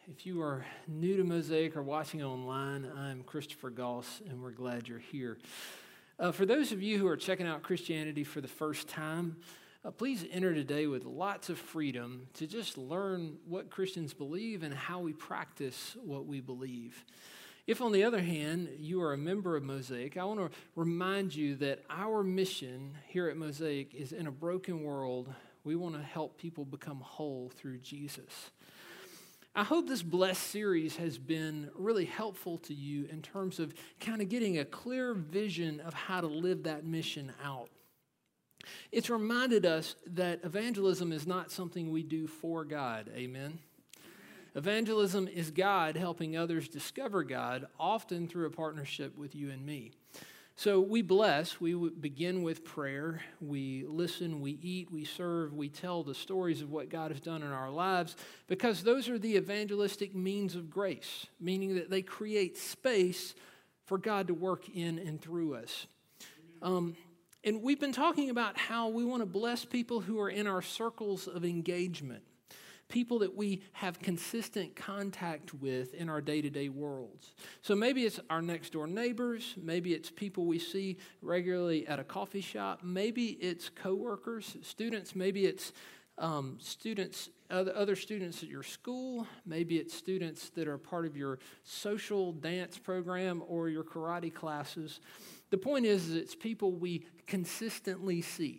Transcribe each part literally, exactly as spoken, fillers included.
If you are new to Mosaic or watching online, I'm Christopher Goss, and we're glad you're here. Uh, for those of you who are checking out Christianity for the first time, uh, please enter today with lots of freedom to just learn what Christians believe and how we practice what we believe. If, on the other hand, you are a member of Mosaic, I want to remind you that our mission here at Mosaic is in a broken world. We want to help people become whole through Jesus. I hope this Blessed series has been really helpful to you in terms of kind of getting a clear vision of how to live that mission out. It's reminded us that evangelism is not something we do for God. Amen? Evangelism is God helping others discover God, often through a partnership with you and me. So we bless, we begin with prayer, we listen, we eat, we serve, we tell the stories of what God has done in our lives, because those are the evangelistic means of grace, meaning that they create space for God to work in and through us. Um, and we've been talking about how we want to bless people who are in our circles of engagement, people that we have consistent contact with in our day-to-day worlds. So maybe it's our next-door neighbors, maybe it's people we see regularly at a coffee shop, maybe it's coworkers, students, maybe it's um, students, other, other students at your school, maybe it's students that are part of your social dance program or your karate classes. The point is, is it's people we consistently see.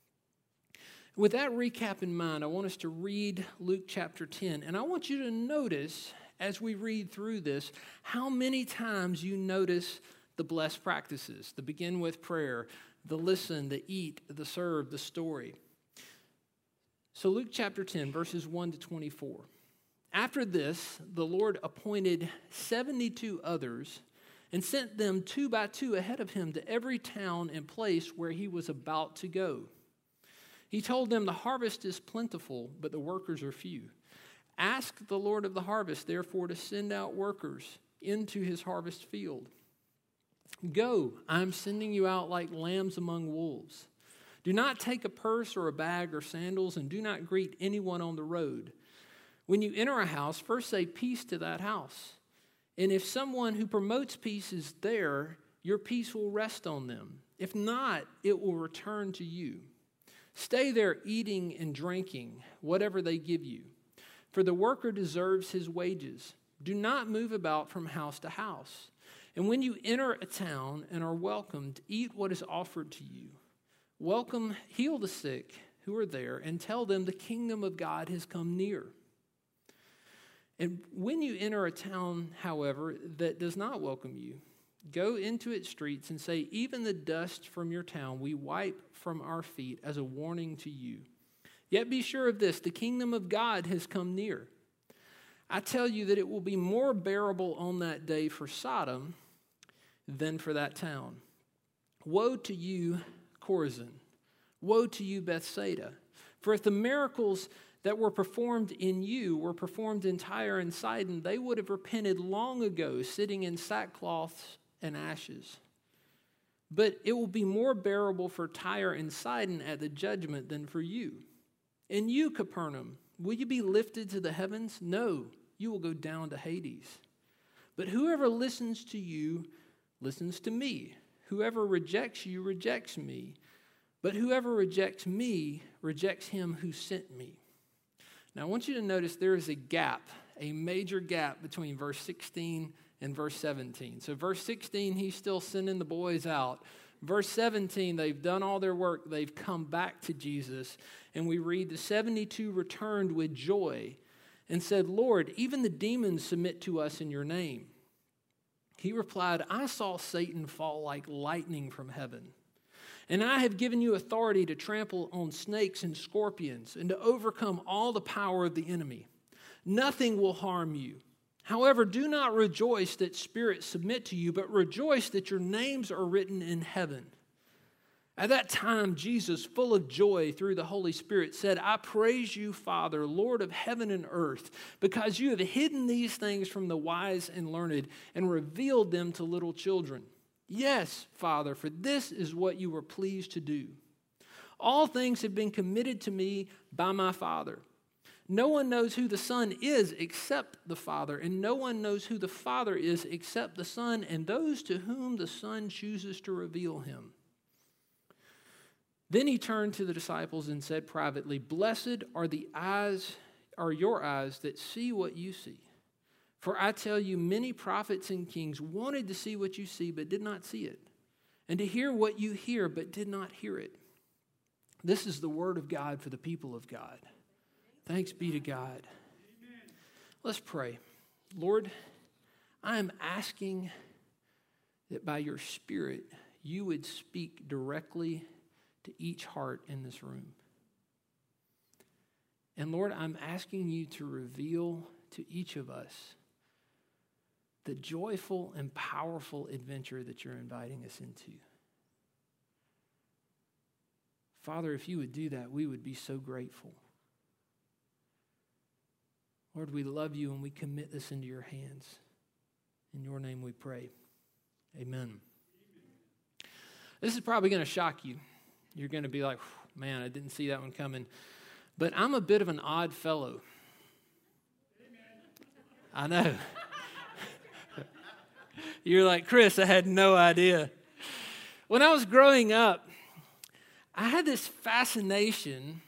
With that recap in mind, I want us to read Luke chapter ten, and I want you to notice, as we read through this, how many times you notice the blessed practices, the begin with prayer, the listen, the eat, the serve, the story. So Luke chapter ten, verses one to twenty-four. After this, the Lord appointed seventy-two others and sent them two by two ahead of him to every town and place where he was about to go. He told them, the harvest is plentiful, but the workers are few. Ask the Lord of the harvest, therefore, to send out workers into his harvest field. Go, I am sending you out like lambs among wolves. Do not take a purse or a bag or sandals, and do not greet anyone on the road. When you enter a house, first say peace to that house. And if someone who promotes peace is there, your peace will rest on them. If not, it will return to you. Stay there eating and drinking, whatever they give you, for the worker deserves his wages. Do not move about from house to house. And when you enter a town and are welcomed, eat what is offered to you. Welcome, heal the sick who are there, and tell them the kingdom of God has come near. And when you enter a town, however, that does not welcome you, go into its streets and say, even the dust from your town we wipe from our feet as a warning to you. Yet be sure of this, the kingdom of God has come near. I tell you that it will be more bearable on that day for Sodom than for that town. Woe to you, Chorazin! Woe to you, Bethsaida! For if the miracles that were performed in you were performed in Tyre and Sidon, they would have repented long ago, sitting in sackcloth and ashes. But it will be more bearable for Tyre and Sidon at the judgment than for you. And you, Capernaum, will you be lifted to the heavens? No, you will go down to Hades. But whoever listens to you listens to me. Whoever rejects you rejects me. But whoever rejects me rejects him who sent me. Now I want you to notice there is a gap, a major gap between verse sixteen and verse seventeen. So verse sixteen, he's still sending the boys out. Verse seventeen, they've done all their work. They've come back to Jesus. And we read, the seventy-two returned with joy and said, Lord, even the demons submit to us in your name. He replied, I saw Satan fall like lightning from heaven. And I have given you authority to trample on snakes and scorpions and to overcome all the power of the enemy. Nothing will harm you. However, do not rejoice that spirits submit to you, but rejoice that your names are written in heaven. At that time, Jesus, full of joy through the Holy Spirit, said, I praise you, Father, Lord of heaven and earth, because you have hidden these things from the wise and learned and revealed them to little children. Yes, Father, for this is what you were pleased to do. All things have been committed to me by my Father. No one knows who the Son is except the Father, and no one knows who the Father is except the Son and those to whom the Son chooses to reveal him. Then he turned to the disciples and said privately, "Blessed are the eyes, are your eyes that see what you see. For I tell you, many prophets and kings wanted to see what you see, but did not see it, and to hear what you hear, but did not hear it." This is the word of God for the people of God. Thanks be to God. Amen. Let's pray. Lord, I am asking that by your Spirit, you would speak directly to each heart in this room. And Lord, I'm asking you to reveal to each of us the joyful and powerful adventure that you're inviting us into. Father, if you would do that, we would be so grateful. Lord, we love you and we commit this into your hands. In your name we pray. Amen. This is probably going to shock you. You're going to be like, man, I didn't see that one coming. But I'm a bit of an odd fellow. I know. You're like, Chris, I had no idea. When I was growing up, I had this fascination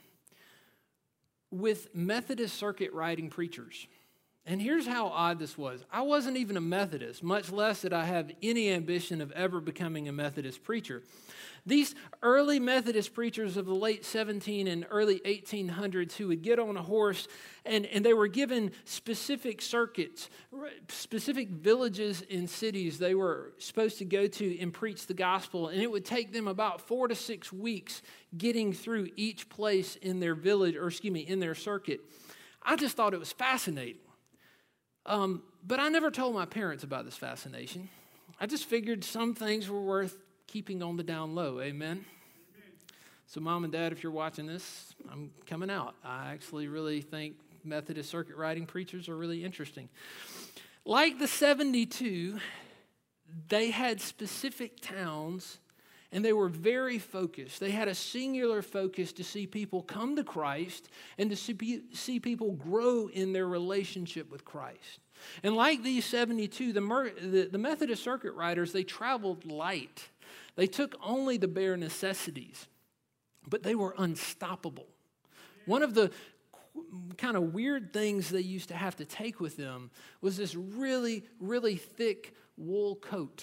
with Methodist circuit riding preachers. And here's how odd this was. I wasn't even a Methodist, much less did I have any ambition of ever becoming a Methodist preacher. These early Methodist preachers of the late seventeen and early eighteen hundreds who would get on a horse and, and they were given specific circuits, specific villages and cities they were supposed to go to and preach the gospel. And it would take them about four to six weeks getting through each place in their village, or excuse me, in their circuit. I just thought it was fascinating. Um, but I never told my parents about this fascination. I just figured some things were worth keeping on the down low. Amen? Amen. So Mom and Dad, if you're watching this, I'm coming out. I actually really think Methodist circuit riding preachers are really interesting. Like the seventy-two, they had specific towns and they were very focused. They had a singular focus to see people come to Christ and to see, see people grow in their relationship with Christ. And like these seventy-two, the, the, the Methodist circuit riders, they traveled light. They took only the bare necessities, but they were unstoppable. One of the kind of weird things they used to have to take with them was this really, really thick wool coat.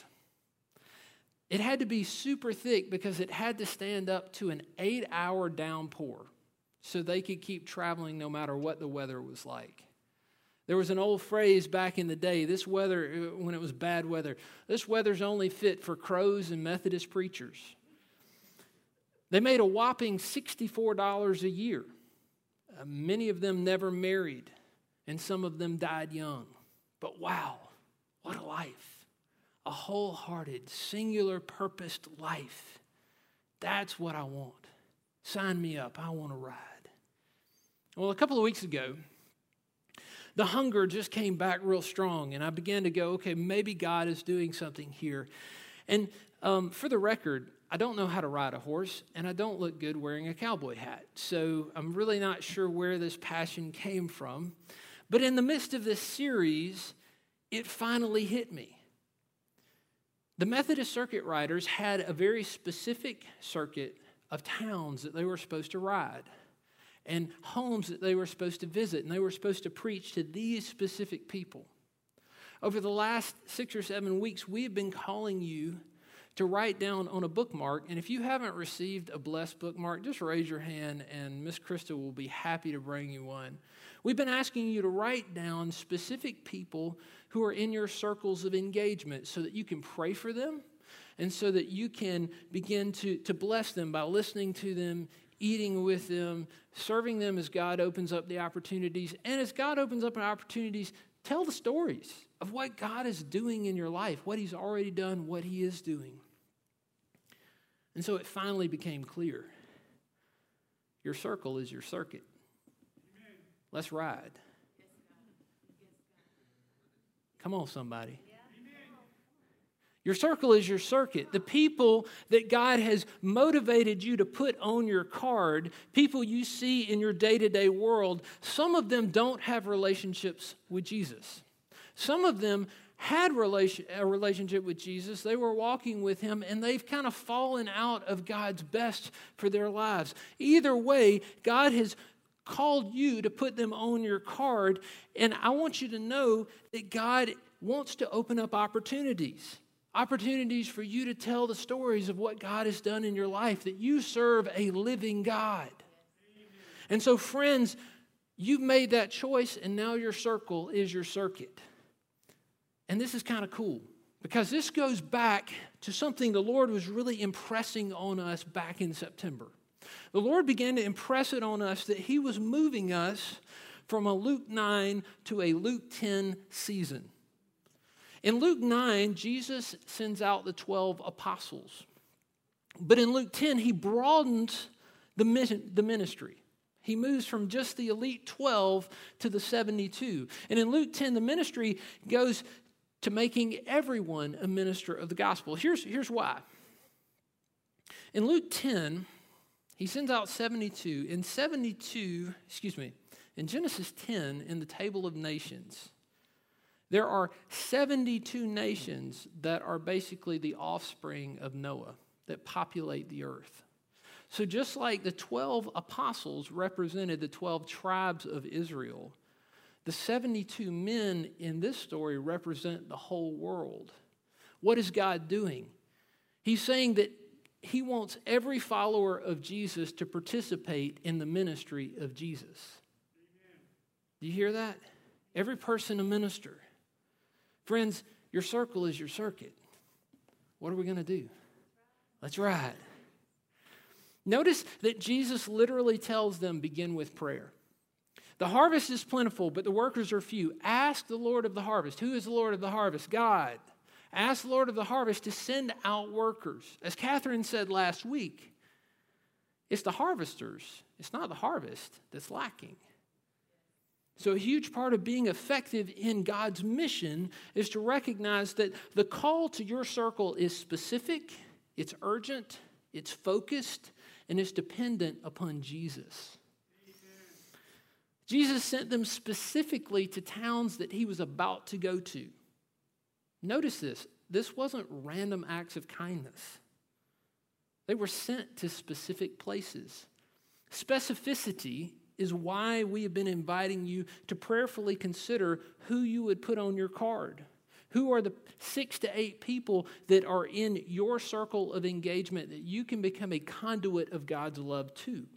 It had to be super thick because it had to stand up to an eight-hour downpour so they could keep traveling no matter what the weather was like. There was an old phrase back in the day, this weather, when it was bad weather, this weather's only fit for crows and Methodist preachers. They made a whopping sixty-four dollars a year. Uh, many of them never married, and some of them died young. But wow, what a life. A wholehearted, singular, purposed life. That's what I want. Sign me up. I want to ride. Well, a couple of weeks ago, the hunger just came back real strong, and I began to go, okay, maybe God is doing something here. And um, for the record, I don't know how to ride a horse, and I don't look good wearing a cowboy hat. So I'm really not sure where this passion came from. But in the midst of this series, it finally hit me. The Methodist circuit riders had a very specific circuit of towns that they were supposed to ride and homes that they were supposed to visit, and they were supposed to preach to these specific people. Over the last six or seven weeks, we have been calling you to write down on a bookmark, and if you haven't received a blessed bookmark, just raise your hand, and Miss Krista will be happy to bring you one. We've been asking you to write down specific people who are in your circles of engagement so that you can pray for them and so that you can begin to, to bless them by listening to them, eating with them, serving them as God opens up the opportunities. And as God opens up the opportunities, tell the stories of what God is doing in your life, what he's already done, what he is doing. And so it finally became clear. Your circle is your circuit. Amen. Let's ride. Come on, somebody. Yeah. Your circle is your circuit. The people that God has motivated you to put on your card, people you see in your day-to-day world, some of them don't have relationships with Jesus. Some of them had relation, a relationship with Jesus. They were walking with him, and they've kind of fallen out of God's best for their lives. Either way, God has called you to put them on your card, and I want you to know that God wants to open up opportunities. Opportunities for you to tell the stories of what God has done in your life, that you serve a living God. And so, friends, you've made that choice, and now your circle is your circuit. And this is kind of cool, because this goes back to something the Lord was really impressing on us back in September. The Lord began to impress it on us that he was moving us from a Luke nine to a Luke ten season. In Luke nine, Jesus sends out the twelve apostles. But in Luke ten, he broadens the ministry. He moves from just the elite twelve to the seventy-two. And in Luke ten, the ministry goes to making everyone a minister of the gospel. Here's, here's why. In Luke ten, he sends out seventy-two. In seventy-two, excuse me, in Genesis ten, in the table of nations, there are seventy-two nations that are basically the offspring of Noah that populate the earth. So just like the twelve apostles represented the twelve tribes of Israel, the seventy-two men in this story represent the whole world. What is God doing? He's saying that he wants every follower of Jesus to participate in the ministry of Jesus. Amen. Do you hear that? Every person a minister. Friends, your circle is your circuit. What are we going to do? Let's ride. Notice that Jesus literally tells them, begin with prayer. The harvest is plentiful, but the workers are few. Ask the Lord of the harvest. Who is the Lord of the harvest? God. Ask the Lord of the harvest to send out workers. As Catherine said last week, it's the harvesters. It's not the harvest that's lacking. So a huge part of being effective in God's mission is to recognize that the call to your circle is specific, it's urgent, it's focused, and it's dependent upon Jesus. Amen. Jesus sent them specifically to towns that he was about to go to. Notice this. This wasn't random acts of kindness. They were sent to specific places. Specificity is why we have been inviting you to prayerfully consider who you would put on your card. Who are the six to eight people that are in your circle of engagement that you can become a conduit of God's love to?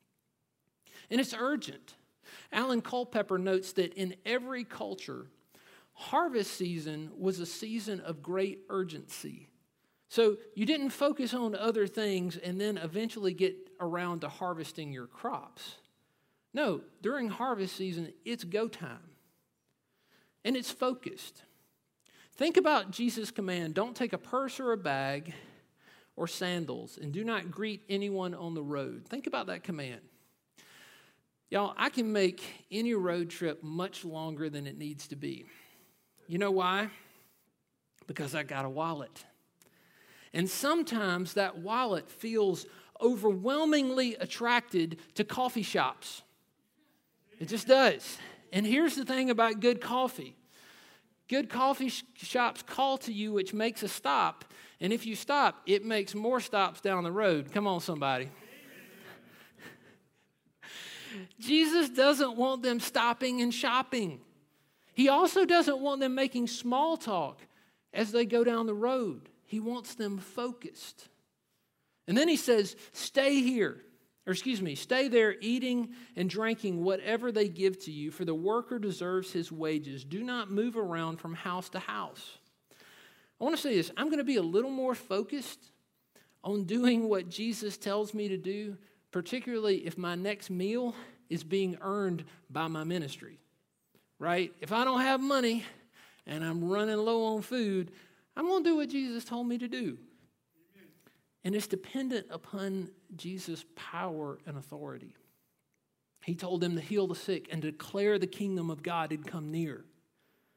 And it's urgent. Alan Culpepper notes that in every culture, harvest season was a season of great urgency. So you didn't focus on other things and then eventually get around to harvesting your crops. No, during harvest season, it's go time. And it's focused. Think about Jesus' command, don't take a purse or a bag or sandals, and do not greet anyone on the road. Think about that command. Y'all, I can make any road trip much longer than it needs to be. You know why? Because I got a wallet. And sometimes that wallet feels overwhelmingly attracted to coffee shops. It just does. And here's the thing about good coffee. Good coffee sh- shops call to you, which makes a stop. And if you stop, it makes more stops down the road. Come on, somebody. Jesus doesn't want them stopping and shopping. He also doesn't want them making small talk as they go down the road. He wants them focused. And then he says, stay here. Or excuse me, stay there eating and drinking whatever they give to you, for the worker deserves his wages. Do not move around from house to house. I want to say this. I'm going to be a little more focused on doing what Jesus tells me to do, particularly if my next meal is being earned by my ministry, right? If I don't have money and I'm running low on food, I'm going to do what Jesus told me to do. And it's dependent upon Jesus' power and authority. He told them to heal the sick and declare the kingdom of God had come near.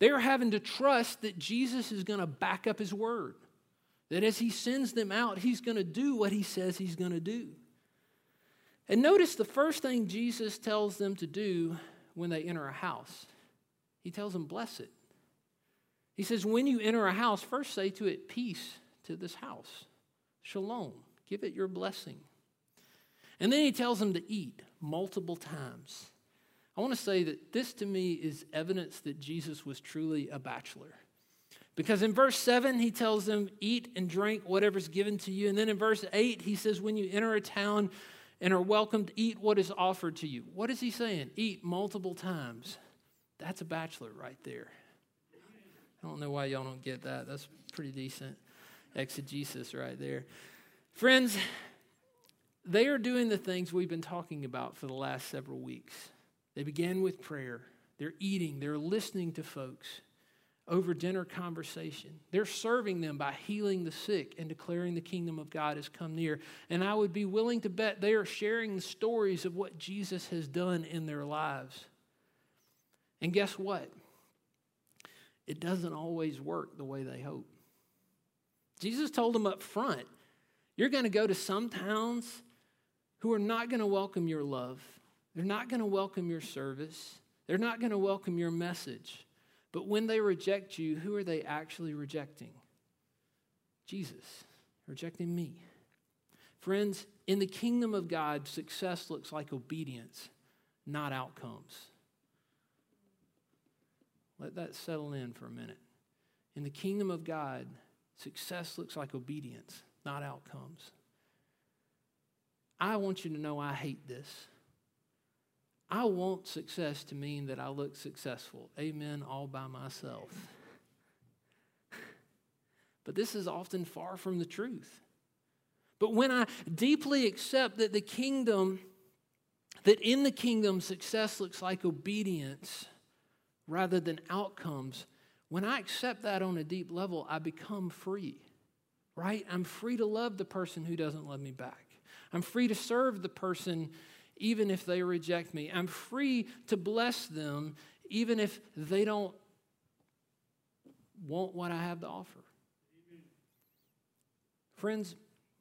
They're having to trust that Jesus is going to back up his word, that as he sends them out, he's going to do what he says he's going to do. And notice the first thing Jesus tells them to do when they enter a house. He tells them, bless it. He says, when you enter a house, first say to it, peace to this house. Shalom. Give it your blessing. And then he tells them to eat multiple times. I want to say that this to me is evidence that Jesus was truly a bachelor. Because in verse seven, he tells them, eat and drink whatever's given to you. And then in verse eight, he says, when you enter a town and are welcomed, eat what is offered to you. What is he saying? Eat multiple times. That's a bachelor right there. I don't know why y'all don't get that. That's pretty decent exegesis right there. Friends, they are doing the things we've been talking about for the last several weeks. They began with prayer. They're eating. They're listening to folks over dinner conversation. They're serving them by healing the sick and declaring the kingdom of God has come near. And I would be willing to bet they are sharing the stories of what Jesus has done in their lives. And guess what? It doesn't always work the way they hope. Jesus told them up front, you're going to go to some towns who are not going to welcome your love. They're not going to welcome your service. They're not going to welcome your message. But when they reject you, who are they actually rejecting? Jesus. Rejecting me. Friends, in the kingdom of God, success looks like obedience, not outcomes. Let that settle in for a minute. In the kingdom of God, success looks like obedience, not outcomes. I want you to know I hate this. I want success to mean that I look successful. Amen, all by myself. But this is often far from the truth. But when I deeply accept that the kingdom, that in the kingdom success looks like obedience rather than outcomes, when I accept that on a deep level, I become free, right? I'm free to love the person who doesn't love me back. I'm free to serve the person even if they reject me. I'm free to bless them even if they don't want what I have to offer. Amen. Friends,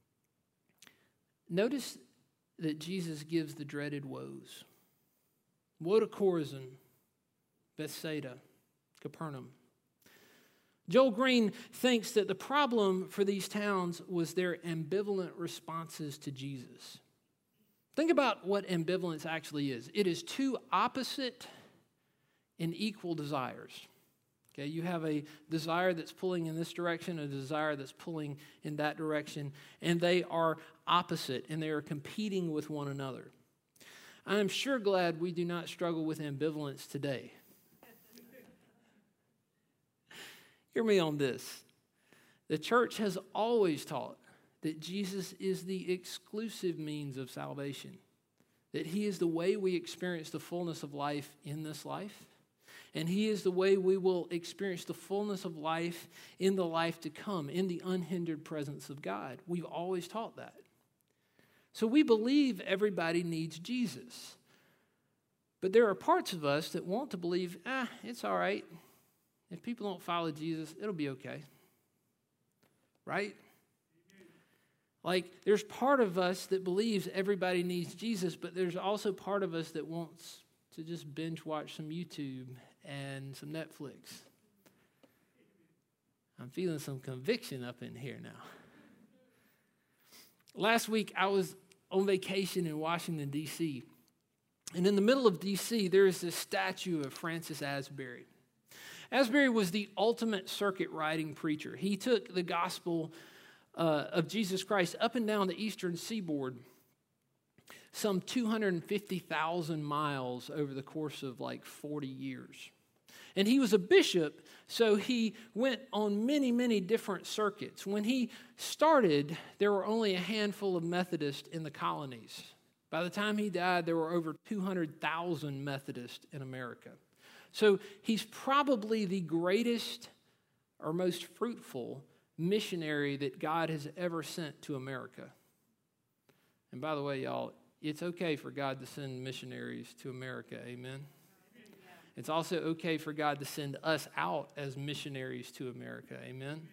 notice that Jesus gives the dreaded woes. Woe to Chorazin, Bethsaida, Capernaum. Joel Green thinks that the problem for these towns was their ambivalent responses to Jesus. Think about what ambivalence actually is. It is two opposite and equal desires. Okay, you have a desire that's pulling in this direction, a desire that's pulling in that direction, and they are opposite, and they are competing with one another. I am sure glad we do not struggle with ambivalence today. Hear me on this. The church has always taught that Jesus is the exclusive means of salvation, that he is the way we experience the fullness of life in this life, and he is the way we will experience the fullness of life in the life to come, in the unhindered presence of God. We've always taught that. So we believe everybody needs Jesus. But there are parts of us that want to believe, ah, it's all right. If people don't follow Jesus, it'll be okay. Right? Like, there's part of us that believes everybody needs Jesus, but there's also part of us that wants to just binge watch some YouTube and some Netflix. I'm feeling some conviction up in here now. Last week, I was on vacation in Washington, D C, and in the middle of D C, there is this statue of Francis Asbury. Asbury was the ultimate circuit riding preacher. He took the gospel uh, of Jesus Christ up and down the eastern seaboard, some two hundred fifty thousand miles over the course of like forty years. And he was a bishop, so he went on many, many different circuits. When he started, there were only a handful of Methodists in the colonies. By the time he died, there were over two hundred thousand Methodists in America. So he's probably the greatest or most fruitful missionary that God has ever sent to America. And by the way, y'all, it's okay for God to send missionaries to America, amen? It's also okay for God to send us out as missionaries to America. Amen?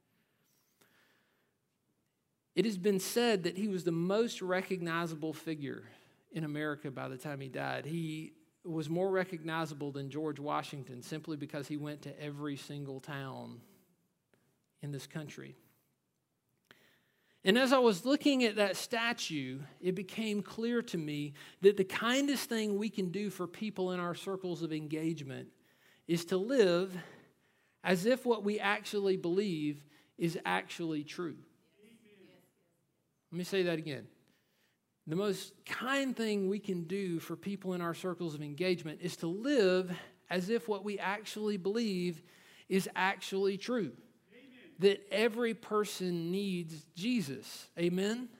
It has been said that he was the most recognizable figure in America by the time he died. He was more recognizable than George Washington simply because he went to every single town in this country. And as I was looking at that statue, it became clear to me that the kindest thing we can do for people in our circles of engagement is to live as if what we actually believe is actually true. Let me say that again. The most kind thing we can do for people in our circles of engagement is to live as if what we actually believe is actually true. Amen. That every person needs Jesus. Amen? Amen?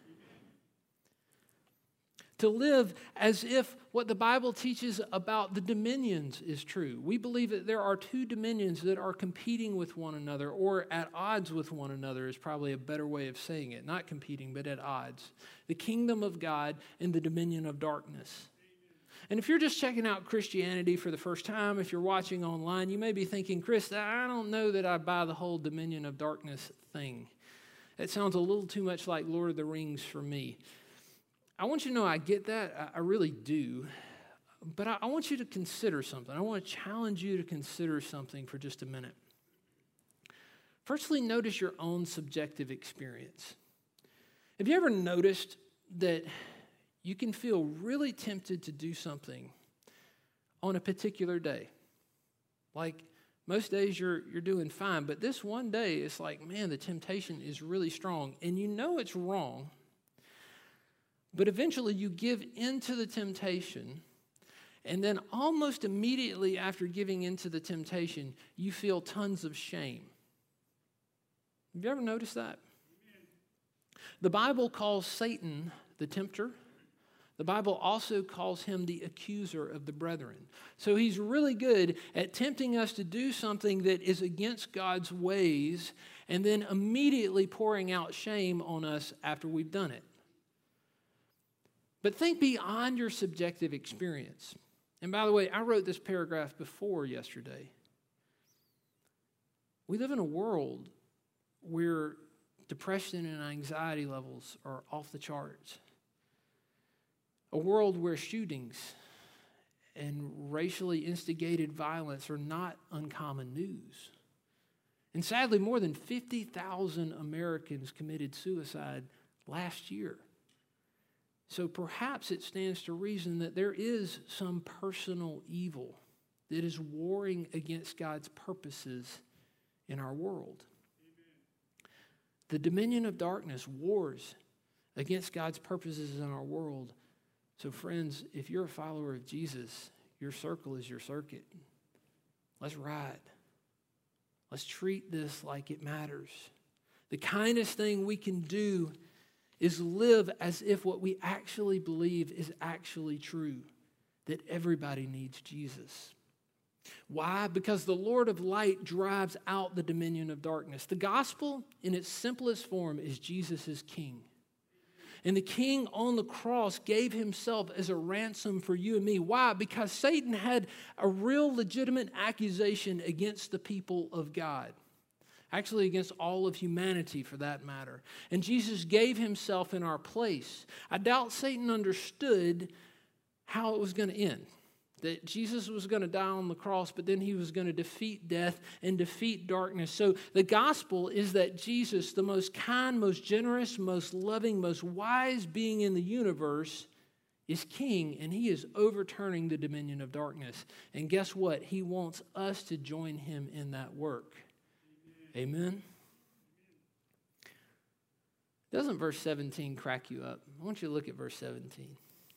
To live as if what the Bible teaches about the dominions is true. We believe that there are two dominions that are competing with one another, or at odds with one another is probably a better way of saying it. Not competing, but at odds. The kingdom of God and the dominion of darkness. And if you're just checking out Christianity for the first time, if you're watching online, you may be thinking, Chris, I don't know that I buy the whole dominion of darkness thing. It sounds a little too much like Lord of the Rings for me. I want you to know I get that. I really do. But I want you to consider something. I want to challenge you to consider something for just a minute. Firstly, notice your own subjective experience. Have you ever noticed that you can feel really tempted to do something on a particular day? Like most days you're you're doing fine, but this one day it's like, man, the temptation is really strong. And you know it's wrong. But eventually you give into the temptation, and then almost immediately after giving into the temptation, you feel tons of shame. Have you ever noticed that? The Bible calls Satan the tempter. The Bible also calls him the accuser of the brethren. So he's really good at tempting us to do something that is against God's ways, and then immediately pouring out shame on us after we've done it. But think beyond your subjective experience. And by the way, I wrote this paragraph before yesterday. We live in a world where depression and anxiety levels are off the charts. A world where shootings and racially instigated violence are not uncommon news. And sadly, more than fifty thousand Americans committed suicide last year. So perhaps it stands to reason that there is some personal evil that is warring against God's purposes in our world. Amen. The dominion of darkness wars against God's purposes in our world. So friends, if you're a follower of Jesus, your circle is your circuit. Let's ride. Let's treat this like it matters. The kindest thing we can do is live as if what we actually believe is actually true, that everybody needs Jesus. Why? Because the Lord of light drives out the dominion of darkness. The gospel, in its simplest form, is Jesus is king. And the king on the cross gave himself as a ransom for you and me. Why? Because Satan had a real legitimate accusation against the people of God. Actually, against all of humanity, for that matter. And Jesus gave himself in our place. I doubt Satan understood how it was going to end. That Jesus was going to die on the cross, but then he was going to defeat death and defeat darkness. So the gospel is that Jesus, the most kind, most generous, most loving, most wise being in the universe, is king, and he is overturning the dominion of darkness. And guess what? He wants us to join him in that work. Amen? Doesn't verse seventeen crack you up? I want you to look at verse seventeen.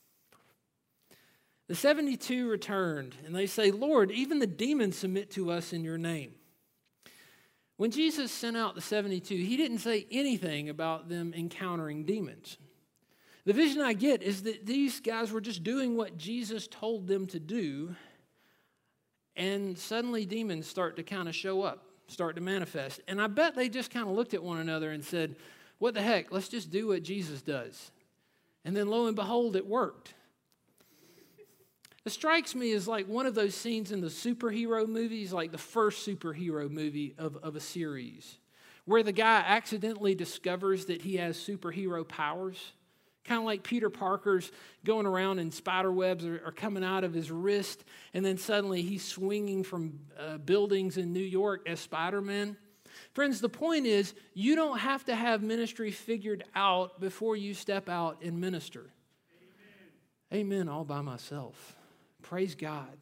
The seventy-two returned, and they say, Lord, even the demons submit to us in your name. When Jesus sent out the seventy-two, he didn't say anything about them encountering demons. The vision I get is that these guys were just doing what Jesus told them to do, and suddenly demons start to kind of show up. Start to manifest. And I bet they just kind of looked at one another and said, what the heck, let's just do what Jesus does. And then lo and behold, it worked. It strikes me as like one of those scenes in the superhero movies, like the first superhero movie of, of a series, where the guy accidentally discovers that he has superhero powers. Kind of like Peter Parker's going around and spider webs are, are coming out of his wrist, and then suddenly he's swinging from uh, buildings in New York as Spider-Man. Friends, the point is, you don't have to have ministry figured out before you step out and minister. Amen, Amen all by myself. Praise God.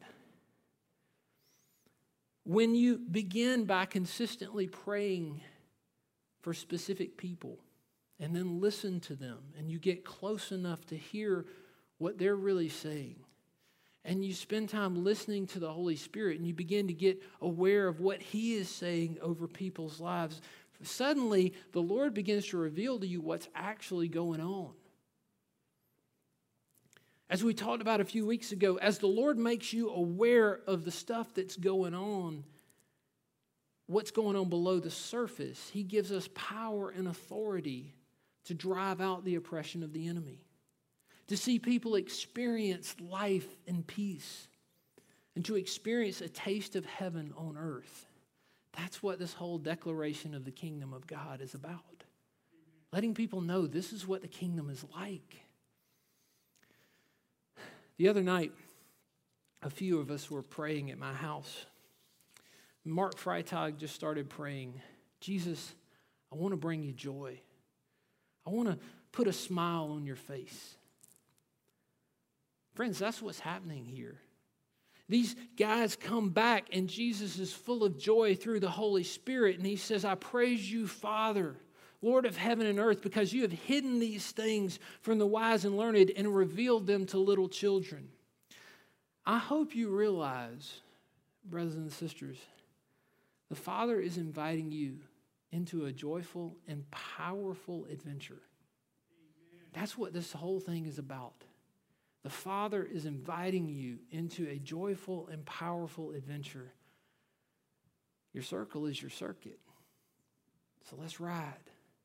When you begin by consistently praying for specific people, and then listen to them, and you get close enough to hear what they're really saying, and you spend time listening to the Holy Spirit, and you begin to get aware of what He is saying over people's lives, suddenly the Lord begins to reveal to you what's actually going on. As we talked about a few weeks ago, as the Lord makes you aware of the stuff that's going on, what's going on below the surface, He gives us power and authority to drive out the oppression of the enemy, to see people experience life and peace, and to experience a taste of heaven on earth. That's what this whole declaration of the kingdom of God is about. Letting people know this is what the kingdom is like. The other night, a few of us were praying at my house. Mark Freitag just started praying, Jesus, I want to bring you joy. I want to put a smile on your face. Friends, that's what's happening here. These guys come back and Jesus is full of joy through the Holy Spirit. And he says, I praise you, Father, Lord of heaven and earth, because you have hidden these things from the wise and learned and revealed them to little children. I hope you realize, brothers and sisters, the Father is inviting you into a joyful and powerful adventure. Amen. That's what this whole thing is about. The Father is inviting you into a joyful and powerful adventure. Your circle is your circuit. So let's ride.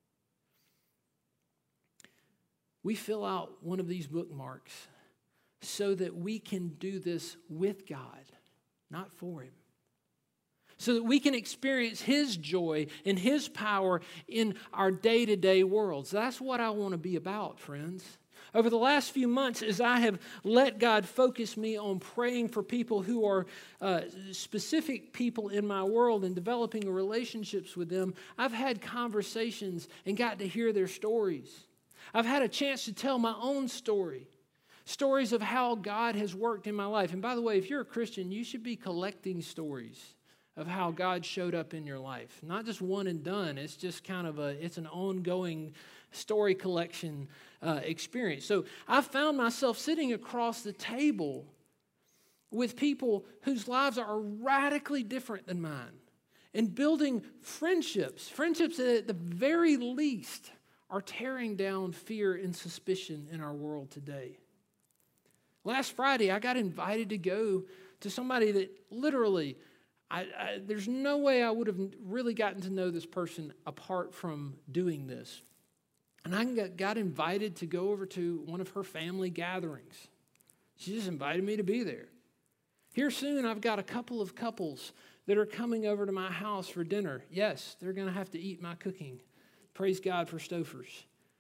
We fill out one of these bookmarks so that we can do this with God, not for Him. So that we can experience His joy and His power in our day-to-day worlds. That's what I want to be about, friends. Over the last few months, as I have let God focus me on praying for people who are uh, specific people in my world and developing relationships with them, I've had conversations and got to hear their stories. I've had a chance to tell my own story. Stories of how God has worked in my life. And by the way, if you're a Christian, you should be collecting stories of how God showed up in your life. Not just one and done. It's just kind of a, it's an ongoing story collection uh, experience. So I found myself sitting across the table with people whose lives are radically different than mine and building friendships, friendships that at the very least are tearing down fear and suspicion in our world today. Last Friday, I got invited to go to somebody that literally I, I, there's no way I would have really gotten to know this person apart from doing this. And I got, got invited to go over to one of her family gatherings. She just invited me to be there. Here soon, I've got a couple of couples that are coming over to my house for dinner. Yes, they're going to have to eat my cooking. Praise God for Stofers.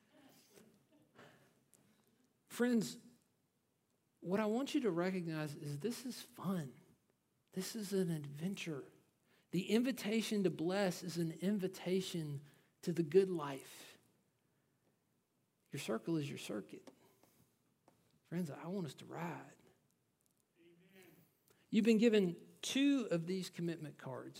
Friends, what I want you to recognize is this is fun. This is an adventure. The invitation to bless is an invitation to the good life. Your circle is your circuit. Friends, I want us to ride. Amen. You've been given two of these commitment cards.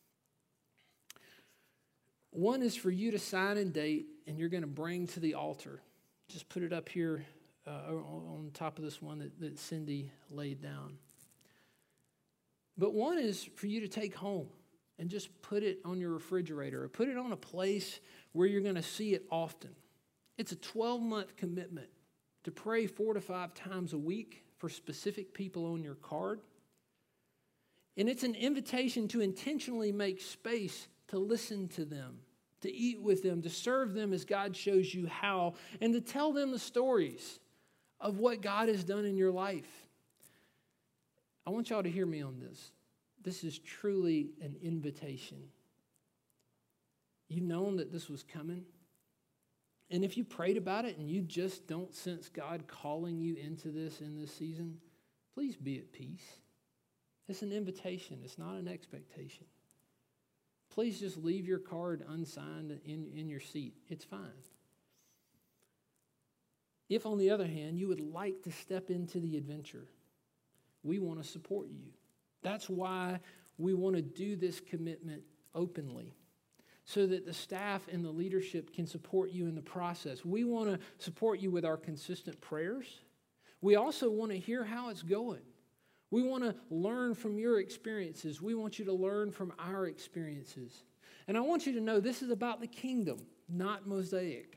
One is for you to sign and date, and you're going to bring to the altar. Just put it up here uh, on top of this one that, that Cindy laid down. But one is for you to take home and just put it on your refrigerator or put it on a place where you're going to see it often. It's a twelve-month commitment to pray four to five times a week for specific people on your card. And it's an invitation to intentionally make space to listen to them, to eat with them, to serve them as God shows you how, and to tell them the stories of what God has done in your life. I want y'all to hear me on this. This is truly an invitation. You've known that this was coming. And if you prayed about it and you just don't sense God calling you into this in this season, please be at peace. It's an invitation. It's not an expectation. Please just leave your card unsigned in, in your seat. It's fine. If, on the other hand, you would like to step into the adventure, we want to support you. That's why we want to do this commitment openly, so that the staff and the leadership can support you in the process. We want to support you with our consistent prayers. We also want to hear how it's going. We want to learn from your experiences. We want you to learn from our experiences. And I want you to know this is about the kingdom, not Mosaic.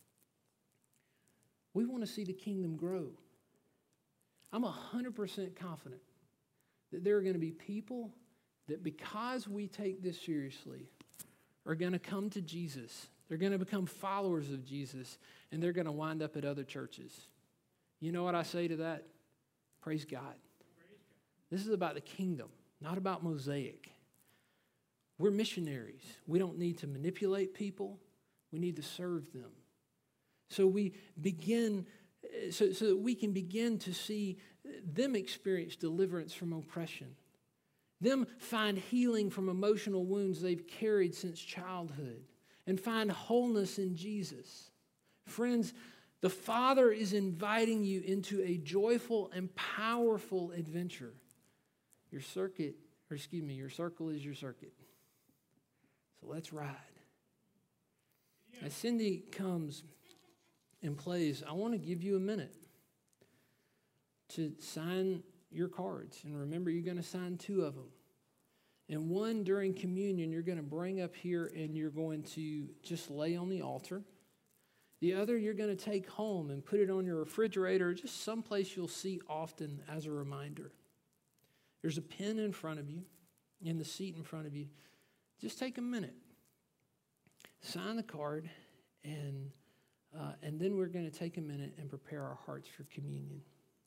We want to see the kingdom grow. I'm one hundred percent confident that there are going to be people that, because we take this seriously, are going to come to Jesus. They're going to become followers of Jesus, and they're going to wind up at other churches. You know what I say to that? Praise God. Praise God. This is about the kingdom, not about Mosaic. We're missionaries. We don't need to manipulate people. We need to serve them. So we begin, so, so that we can begin to see them experience deliverance from oppression. Them find healing from emotional wounds they've carried since childhood, and find wholeness in Jesus. Friends, the Father is inviting you into a joyful and powerful adventure. Your circuit, or excuse me, your circle is your circuit. So let's ride. As Cindy comes and plays, I want to give you a minute to sign your cards. And remember, you're going to sign two of them. And one during communion, you're going to bring up here and you're going to just lay on the altar. The other you're going to take home and put it on your refrigerator, just someplace you'll see often as a reminder. There's a pen in front of you, in the seat in front of you. Just take a minute. Sign the card, and, uh, and then we're going to take a minute and prepare our hearts for communion.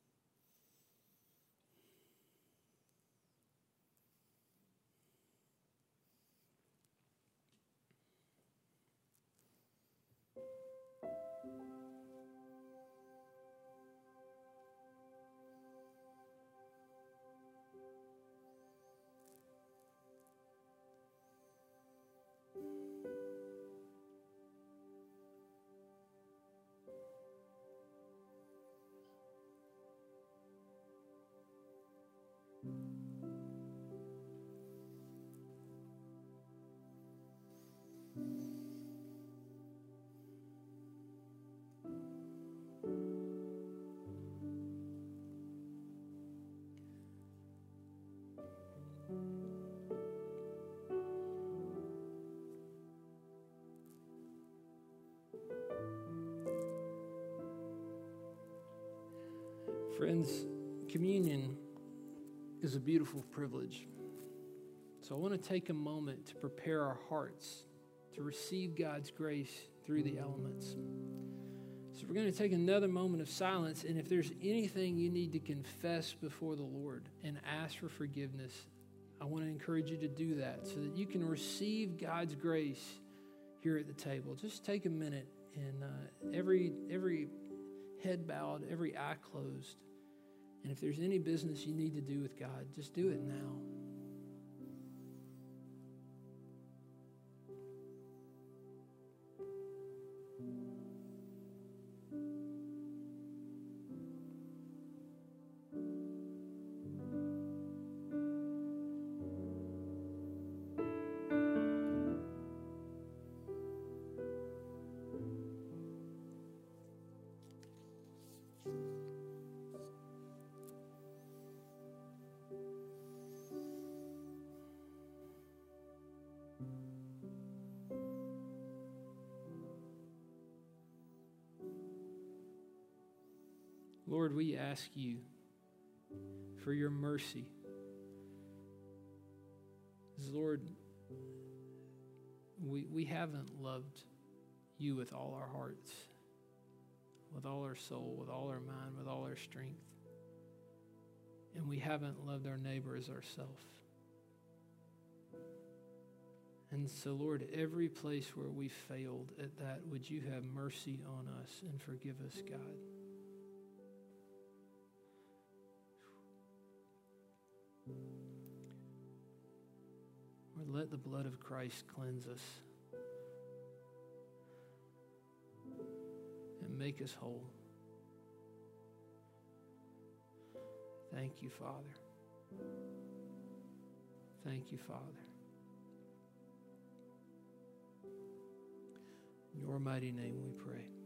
Friends, communion is a beautiful privilege. So I want to take a moment to prepare our hearts to receive God's grace through the elements. So we're going to take another moment of silence, and if there's anything you need to confess before the Lord and ask for forgiveness, I want to encourage you to do that so that you can receive God's grace here at the table. Just take a minute, and uh, every every head bowed, every eye closed. And if there's any business you need to do with God, just do it now. Lord, we ask you for your mercy. Lord, we, we haven't loved you with all our hearts, with all our soul, with all our mind, with all our strength. and we haven't loved our neighbor as ourselves. And so, Lord, every place where we failed at that, would you have mercy on us and forgive us, God? Lord, let the blood of Christ cleanse us and make us whole. Thank you, Father. Thank you, Father. In your mighty name we pray.